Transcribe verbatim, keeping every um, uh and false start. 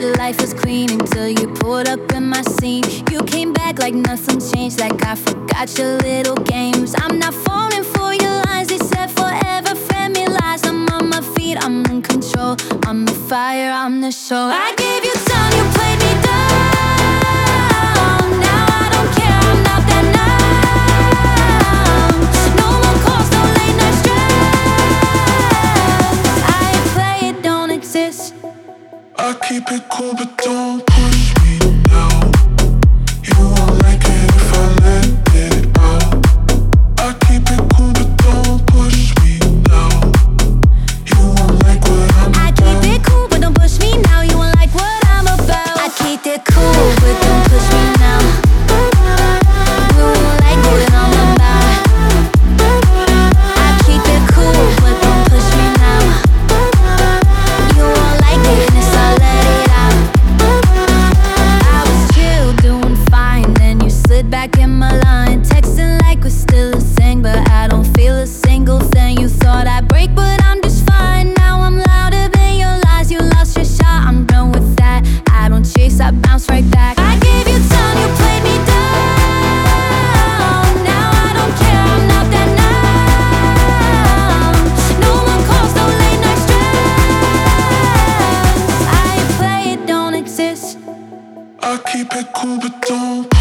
Said life was queen until you pulled up in my scene. You came back like nothing changed, like I forgot your little games. I'm not falling for your lies, they said forever fed me lies. I'm on my feet, I'm in control, I'm the fire, I'm the show. I gave you time, you played me down. Now I don't care, I'm not that numb. No more calls, no late night stress. I play it, don't exist. I keep it cool, but don't push me now. You won't like it if I let it out. I keep it cool, but don't push me now. You won't like what I'm about. I keep it cool, but don't push me now. You won't like what I'm about. I keep it cool, but don't push me now. You won't like what I'm about. I keep it cool, but don't push me now. You won't like it, and so let it out. I was chill, doing fine, then you slid back in my line, texting like we're still a thing, but I don't feel a single thing. You thought I'd break, but I'm just fine. Now I'm louder than your lies. You lost your shot, I'm done with that. I don't chase, I bounce right back. I gave you time, you played me down. Now I don't care, I'm not that numb. No more calls, no late night stress. I play it, don't exist. I keep it cool, but don't